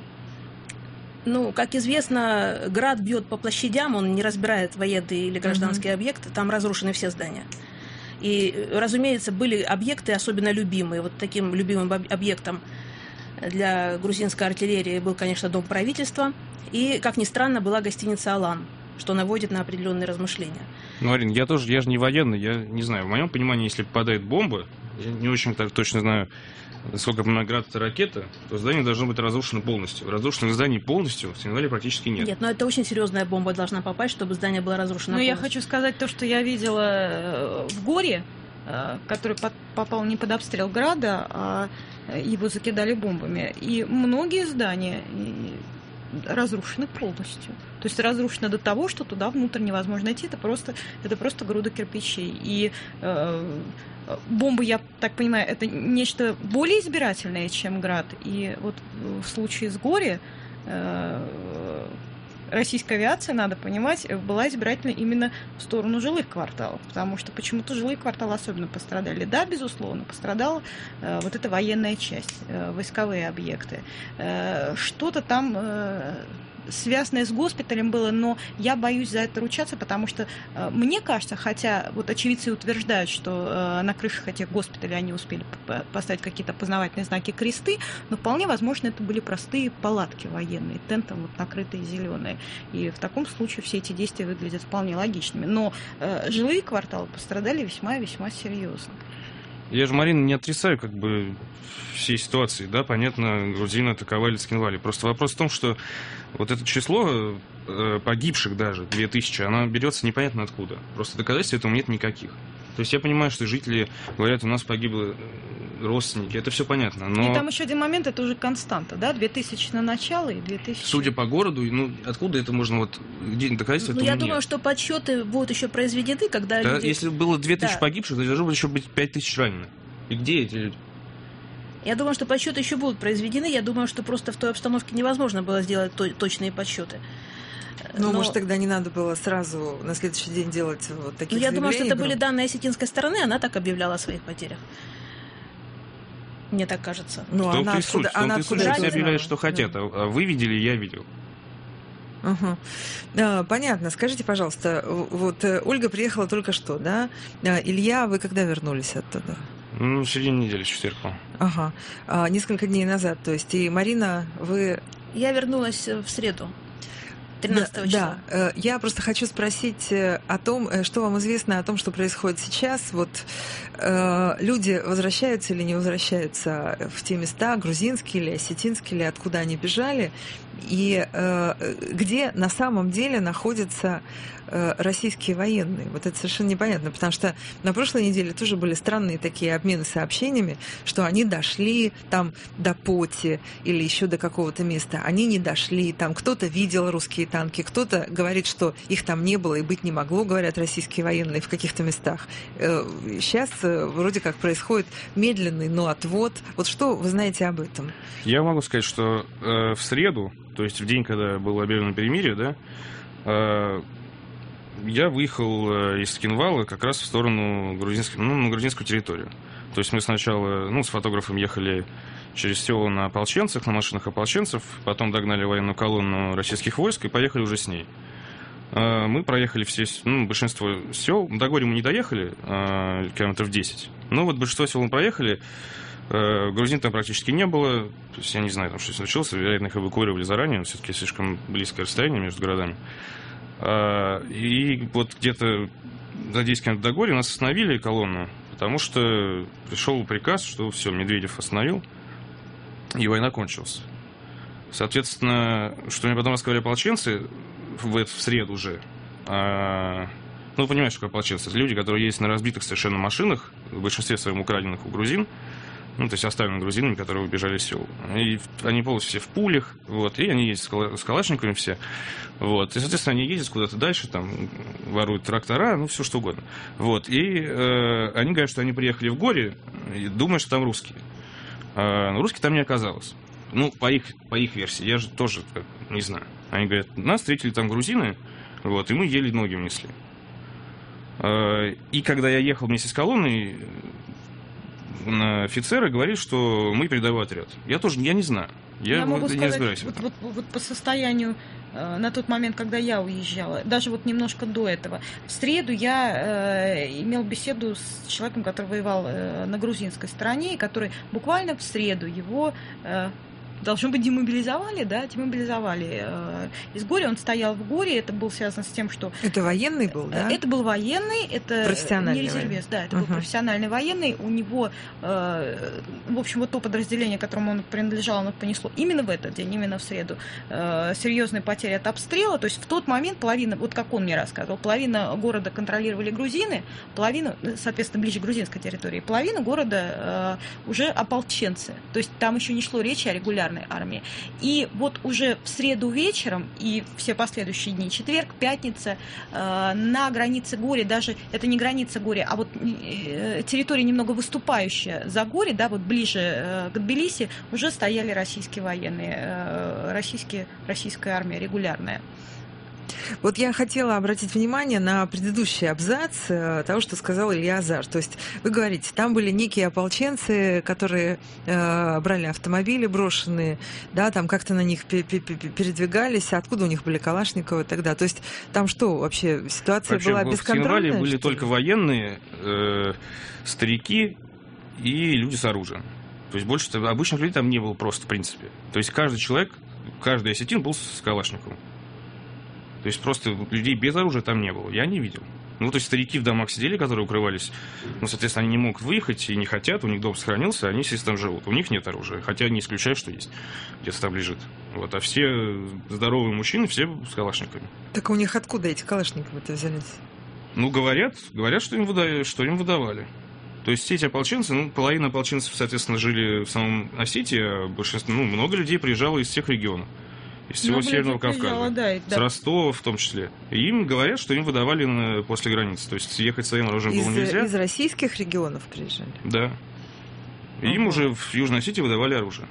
Ну, как известно, град бьет по площадям, он не разбирает военные или гражданские объекты, там разрушены все здания. И, разумеется, были объекты особенно любимые. Вот таким любимым объектом для грузинской артиллерии был, конечно, Дом правительства. И, как ни странно, была гостиница «Алан», что наводит на определенные размышления.
Ну, Арина, я же не военный, я не знаю. В моем понимании, если попадает бомба, я не очень так точно знаю, сколько град это ракета, то здание должно быть разрушено полностью. Разрушенных зданий полностью в Цхинвале практически нет.
Нет, но это очень серьезная бомба должна попасть, чтобы здание было разрушено полностью.
Я хочу сказать то, что я видела в Горе, который попал не под обстрел града, а его закидали бомбами. И многие здания разрушены полностью. То есть разрушено до того, что туда внутрь невозможно идти. Это просто груда кирпичей. И бомбы, я так понимаю, это нечто более избирательное, чем град. И вот в случае с Гори российская авиация, надо понимать, была избирательна именно в сторону жилых кварталов, потому что почему-то жилые кварталы особенно пострадали. Да, безусловно, пострадала вот эта военная часть, войсковые объекты. Что-то там связанное с госпиталем было, но я боюсь за это ручаться, потому что мне кажется, хотя вот очевидцы утверждают, что на крышах этих госпиталей они успели поставить какие-то опознавательные знаки, кресты, но вполне возможно это были простые палатки военные, тентом вот накрытые зеленые. И в таком случае все эти действия выглядят вполне логичными. Но жилые кварталы пострадали весьма и весьма серьезно.
Я же, Марина, не отрицаю как бы всей ситуации, да, понятно, грузины атаковали Цхинвале. Просто вопрос в том, что вот это число погибших даже, 2000, оно берется непонятно откуда. Просто доказательств этому нет никаких. То есть я понимаю, что жители говорят, у нас погибли родственники, это все понятно. Но...
И там еще один момент, это уже константа, да, 2000 на начало и 2000...
Судя по городу, ну, откуда это можно, вот, где доказательства?
Ну, я думаю, что подсчеты будут еще произведены, когда
да,
люди...
Если было 2000 погибших, то должно быть еще быть 5000 раненых. И где эти люди?
Я думаю, что подсчеты еще будут произведены. Я думаю, что просто в той обстановке невозможно было сделать точные подсчеты.
Но, может, тогда не надо было сразу на следующий день делать вот такие заявления?
Я думаю, что это были данные осетинской стороны, она так объявляла о своих потерях. Мне так кажется.
Ну,
она откуда все объявляют, что хотят. А вы видели, я видел.
Угу. Да, понятно. Скажите, пожалуйста, вот Ольга приехала только что, да? Илья, вы когда вернулись оттуда?
Ну, в середине недели, в четверг.
Ага. Несколько дней назад, то есть. И Марина, вы...
Я вернулась в среду. 13 числа.
Да, я просто хочу спросить о том, что вам известно о том, что происходит сейчас. Вот люди возвращаются или не возвращаются в те места, грузинские или осетинские, или откуда они бежали, и где на самом деле находятся российские военные. Вот это совершенно непонятно, потому что на прошлой неделе тоже были странные такие обмены сообщениями, что они дошли там до Поти или еще до какого-то места. Они не дошли, там кто-то видел русские танки, кто-то говорит, что их там не было и быть не могло, говорят российские военные в каких-то местах. Сейчас вроде как происходит медленный, но отвод. Вот что вы знаете об этом?
Я могу сказать, что в среду то есть в день, когда было объявлено перемирие, да, я выехал из Цхинвала как раз в сторону на грузинскую территорию. То есть мы сначала, с фотографом ехали через село на ополченцах, на машинах ополченцев, потом догнали военную колонну российских войск и поехали уже с ней. Мы проехали большинство сел. До Гори мы не доехали, километров 10. Но вот большинство сел мы проехали. Грузин там практически не было. То есть я не знаю, там что случилось. Вероятно, их эвакуировали заранее. Все-таки слишком близкое расстояние между городами. И вот где-то за 10 километров до Гори нас остановили колонну, потому что пришел приказ, что все, Медведев остановил, и война кончилась. Соответственно, что мне потом рассказали ополченцы в среду уже. Понимаешь, что ополченцы? Это люди, которые ездят на разбитых совершенно машинах, в большинстве своем украденных у грузин, то есть оставленных грузинами, которые убежали из сел. И они полностью все в пулях, вот, и они ездят с калашниками все. Вот, и, соответственно, они ездят куда-то дальше, там, воруют трактора, все что угодно. Вот, и они говорят, что они приехали в Гори, думая, что там русские. Но русских там не оказалось. По их версии, я же тоже не знаю. Они говорят, нас встретили там грузины, вот, и мы еле ноги внесли. И когда я ехал вместе с колонной, офицеры говорили, что мы передовой отряд. Я не знаю. Я
могу
не
сказать,
разбираюсь.
Вот по состоянию на тот момент, когда я уезжала, даже вот немножко до этого, в среду я имел беседу с человеком, который воевал на грузинской стороне, и который буквально в среду его... должно быть, демобилизовали, да, из Гори. Он стоял в Горе, это было связано с тем, что...
Это военный был, да?
Это был военный, это
профессиональный
не резервист, да, это был профессиональный военный. У него, в общем, вот то подразделение, которому он принадлежал, оно понесло именно в этот день, именно в среду, серьезные потери от обстрела. То есть в тот момент половина, вот как он мне рассказывал, половина города контролировали грузины, половину, соответственно, ближе к грузинской территории, половина города уже ополченцы. То есть там еще не шло речи о регулярной армии. И вот уже в среду вечером и все последующие дни, четверг, пятница, на границе Гори, даже это не граница Гори, а вот территория немного выступающая за Гори, да, вот ближе к Тбилиси, уже стояли российские военные, российская армия регулярная.
Вот я хотела обратить внимание на предыдущий абзац того, что сказал Илья Азар. То есть вы говорите, там были некие ополченцы, которые брали автомобили брошенные, да, там как-то на них передвигались, откуда у них были Калашниковы тогда. То есть там что, вообще ситуация была бесконтрольная?
В Цхинвале были только военные, старики и люди с оружием. То есть больше обычных людей там не было просто, в принципе. То есть каждый человек, каждый осетин был с Калашниковым. То есть просто людей без оружия там не было. Я не видел. То есть старики в домах сидели, которые укрывались. Соответственно, они не могут выехать и не хотят. У них дом сохранился, они, естественно, там живут. У них нет оружия. Хотя не исключаю, что есть. Где-то там лежит. Вот. А все здоровые мужчины, все с калашниками.
Так у них откуда эти калашниковы-то взялись?
Говорят, что им выдавали. То есть все эти ополченцы, половина ополченцев, соответственно, жили в самом Осетии, а большинство, много людей приезжало из всех регионов. Из всего Северного Кавказа,
да.
С Ростова в том числе. И им говорят, что им выдавали после границы. То есть ехать своим оружием было нельзя.
Из российских регионов приезжали?
Да. И им уже в Южной Осетии выдавали оружие.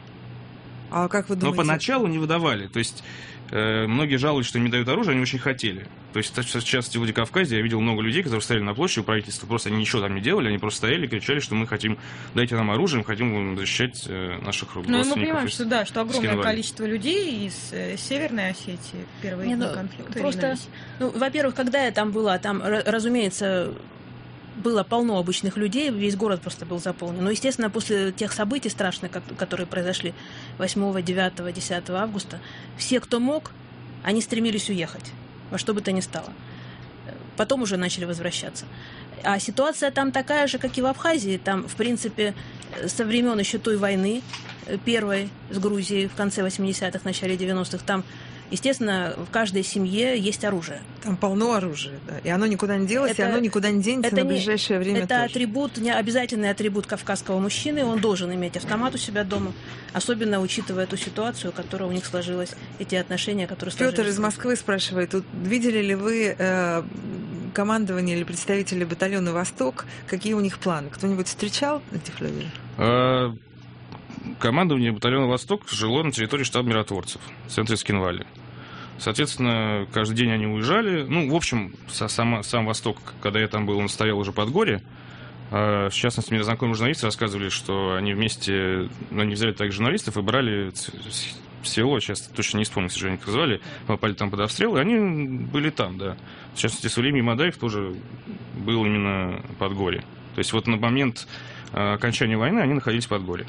А как вы думаете?
Но поначалу не выдавали. То есть многие жалуются, что им не дают оружие, они очень хотели. То есть сейчас в Владикавказе я видел много людей, которые стояли на площади у правительства, просто они ничего там не делали, они просто стояли и кричали, что мы хотим, дайте нам оружие, мы хотим защищать наших родственников.
Мы понимаем, что огромное количество людей из Северной Осетии первые дни конфликта.
Просто, во-первых, когда я там была, там, разумеется, было полно обычных людей, весь город просто был заполнен. Но, естественно, после тех событий страшных, которые произошли 8, 9, 10 августа, все, кто мог, они стремились уехать, во что бы то ни стало. Потом уже начали возвращаться. А ситуация там такая же, как и в Абхазии. Там, в принципе, со времен еще той войны, первой с Грузией в конце 80-х, начале 90-х, там, естественно, в каждой семье есть оружие.
Там полно оружия, да. И оно никуда не делось, и оно никуда не денется на ближайшее время
это
тоже.
Атрибут, обязательный атрибут кавказского мужчины. Он должен иметь автомат у себя дома, особенно учитывая ту ситуацию, которая у них сложилась, эти отношения, которые сложились.
Петр из Москвы спрашивает, видели ли вы командование или представители батальона «Восток», какие у них планы? Кто-нибудь встречал этих людей?
командование батальона «Восток» жило на территории штаба миротворцев в центре Скинвали. Соответственно, каждый день они уезжали. Ну, в общем, сам «Восток», когда я там был, он стоял уже под горе. В частности, мне знакомые журналисты рассказывали, что они вместе, они взяли таких журналистов и брали село, сейчас точно не вспомню, к сожалению, как звали, попали там под обстрел, и они были там, да. В частности, Сулейми Мадаев тоже был именно под горе. То есть вот на момент окончания войны они находились под горе.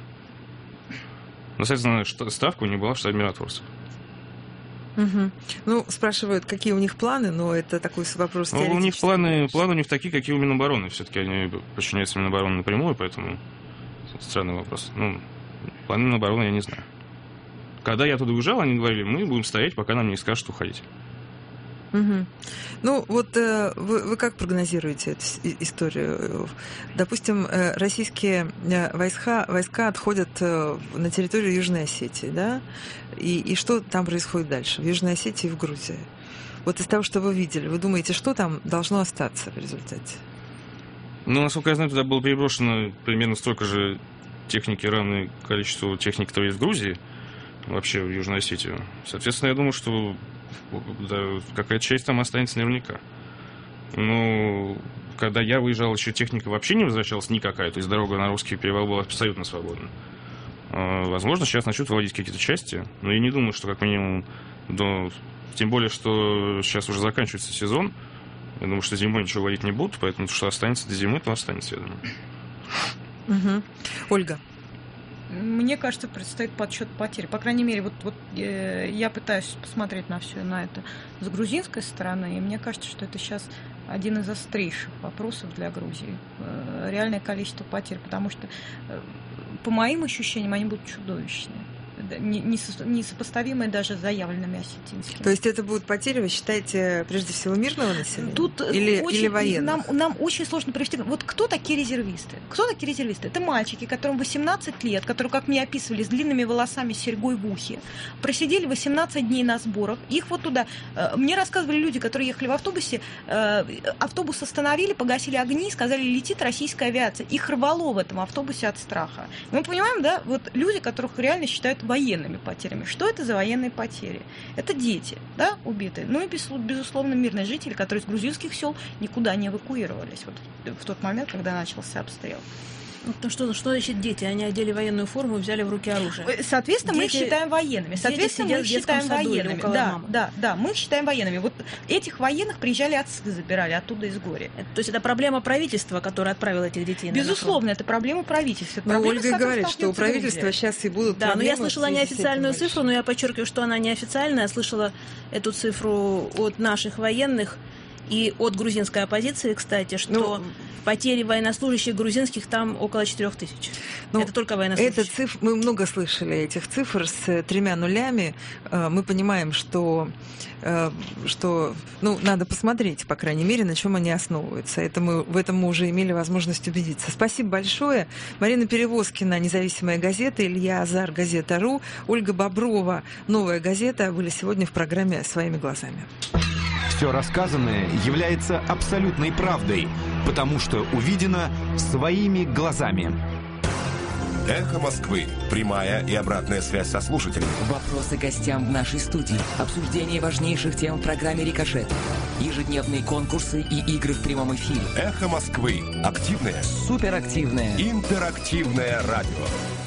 Но, соответственно, ставка у них была в штабе миротворцев.
Угу. Ну, спрашивают, какие у них планы, но это такой вопрос теоретический.
У них планы у них такие, какие у Минобороны. Все-таки они подчиняются Минобороны напрямую, поэтому странный вопрос. Ну, планы Минобороны я не знаю. Когда я туда уезжал, они говорили, мы будем стоять, пока нам не скажут уходить.
Угу. Ну, вот вы как прогнозируете эту историю? Допустим, российские войска отходят на территорию Южной Осетии, да? И что там происходит дальше, в Южной Осетии и в Грузии? Вот из того, что вы видели, вы думаете, что там должно остаться в результате?
Ну, насколько я знаю, туда было переброшено примерно столько же техники, равное количеству техники, которая есть в Грузии, вообще в Южной Осетии. Соответственно, я думаю, что да, какая-то часть там останется наверняка. Ну, когда я выезжал, еще техника вообще не возвращалась никакая, то есть дорога на русский перевал была абсолютно свободна. Возможно, сейчас начнут выводить какие-то части, но я не думаю, что как минимум тем более, что сейчас уже заканчивается сезон, я думаю, что зимой ничего вводить не будут, поэтому что останется до зимы, то останется, я думаю.
Угу. Ольга.
Мне кажется, предстоит подсчет потерь. По крайней мере, вот я пытаюсь посмотреть на все на это с грузинской стороны, и мне кажется, что это сейчас один из острейших вопросов для Грузии. Реальное количество потерь, потому что, по моим ощущениям, они будут чудовищные. Несопоставимые даже с заявленными осетинскими.
То есть это будут потери, вы считаете, прежде всего мирного населения?
Тут
или военных?
Нам очень сложно привести. Вот кто такие резервисты? Кто такие резервисты? Это мальчики, которым 18 лет, которые, как мне описывали, с длинными волосами, с серьгой в ухе, просидели 18 дней на сборах. Их вот туда... Мне рассказывали люди, которые ехали в автобусе, автобус остановили, погасили огни, сказали, летит российская авиация. Их рвало в этом автобусе от страха. И мы понимаем, да, вот люди, которых реально считают военными потерями. Что это за военные потери? Это дети, да, убитые. Ну и, безусловно, мирные жители, которые из грузинских сел никуда не эвакуировались вот в тот момент, когда начался обстрел.
Ну, что значит дети? Они одели военную форму и взяли в руки оружие.
Соответственно, мы их считаем военными. Соответственно, мы их считаем военными. Да, мы их считаем военными. Вот этих военных приезжали отцы, забирали оттуда из горя.
То есть это проблема правительства, которое отправило этих детей на
Безусловно, это проблема правительства.
Но Ольга говорит, что у правительства сейчас и будут
проблемы. Да, но я слышала неофициальную цифру, но я подчеркиваю, что она неофициальная. Я слышала эту цифру от наших военных и от грузинской оппозиции, кстати, что потери военнослужащих грузинских там около 4000. Это только военнослужащие.
Мы много слышали этих цифр с 3 нулями. Мы понимаем, что надо посмотреть, по крайней мере, на чем они основываются. В этом мы уже имели возможность убедиться. Спасибо большое. Марина Перевозкина, «Независимая газета», Илья Азар, «Газета.ру», Ольга Боброва, «Новая газета» были сегодня в программе «Своими глазами».
Все рассказанное является абсолютной правдой, потому что увидено своими глазами.
Эхо Москвы. Прямая и обратная связь со слушателями.
Вопросы гостям в нашей студии. Обсуждение важнейших тем в программе «Рикошет». Ежедневные конкурсы и игры в прямом эфире.
Эхо Москвы. Активное,
суперактивное,
интерактивное радио.